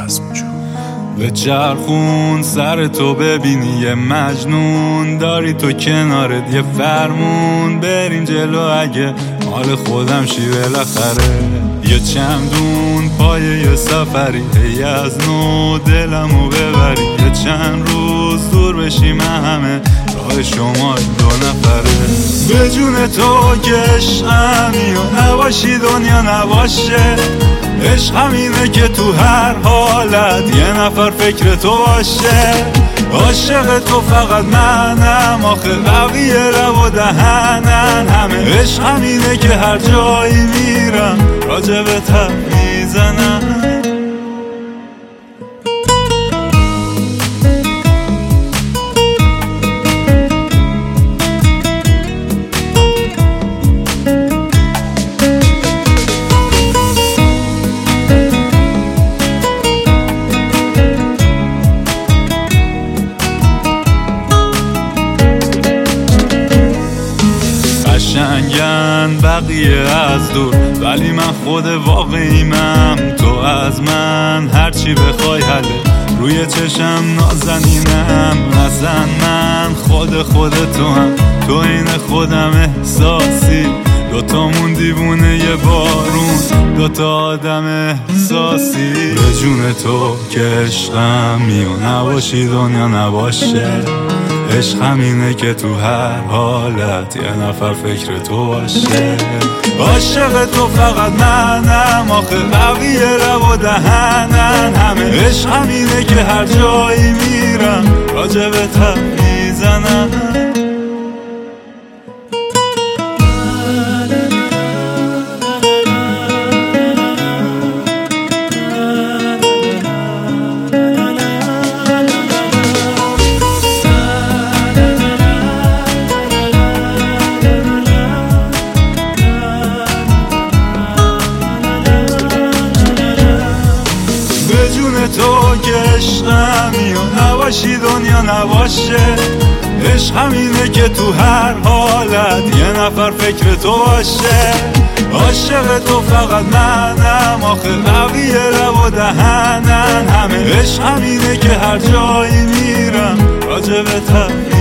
به چرخون سر تو ببینی یه مجنون داری تو کنارت یه فرمون بریم جلو اگه مال خودم شی بالاخره یه چندون پای یه سفری هی از نو دلمو ببری یه چند روز دور بشیم همه راه شما دو نفره به جون تو که عشقمی و نباشی دنیا نباشه عشق همینه که تو هر حالت یه نفر فکر تو باشه عاشق تو فقط منم آخه بقیه لب و دهنن همه عشق همینه که هر جایی میرم راجبت حرف میزنم قشنگن بقیه از دور ولی من خود واقعیمم تو از من هرچی بخوای حله روی چشم نازنینم نزن من خود تو هم تو این خودم احساسی دوتامون دیوونه یه بارون دوتا آدم احساسی به جون تو که عشقمی و نباشی دنیا نباشه عشق همینه که تو هر حالت یه نفر فکر تو باشه عاشق تو فقط منم آخه بقیه لب و دهنن همه عشق همینه که هر جایی میرم راجبت حرف میزنم تو که عشقمی و نباشی دنیا نباشه عشق همینه که تو هر حالت یه نفر فکر تو باشه عاشق تو فقط منم آخه بقیه لب و دهنن همه عشق همینه که هر جایی میرم راجبت حرف